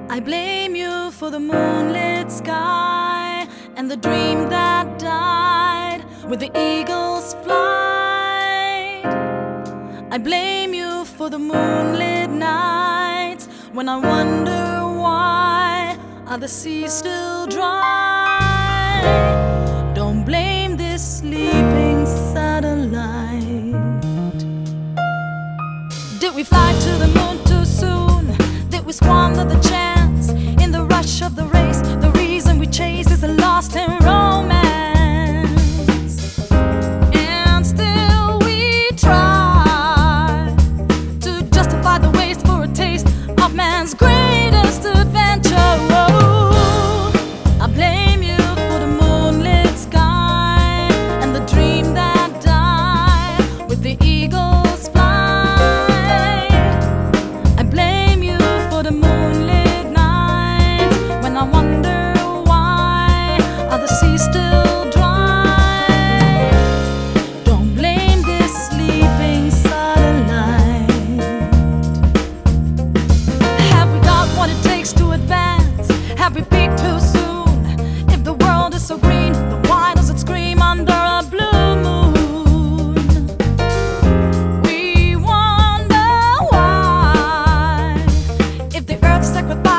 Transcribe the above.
I blame you for the moonlit sky and the dream that died with the eagle's flight. I blame you for the moonlit nights when I wonder why are the seas still dry. Don't blame this sleeping satellite. Did we fly to the moon too soon? Did we squander the chance in the rush of the race? The reason we chase is a lost in romance, and still we try to justify the waste for a taste of man's greatest adventure. Oh, I blame you for the moonlit sky and the dream that died with the eagle's flight. I blame you for the moonlit nights when I wonder why are the seas still dry. Don't blame this sleeping satellite. Have we got what it takes to advance? Have we peaked too soon? If the world is so green, then why does it scream under a blue moon? We wonder why, if the earth sacrificed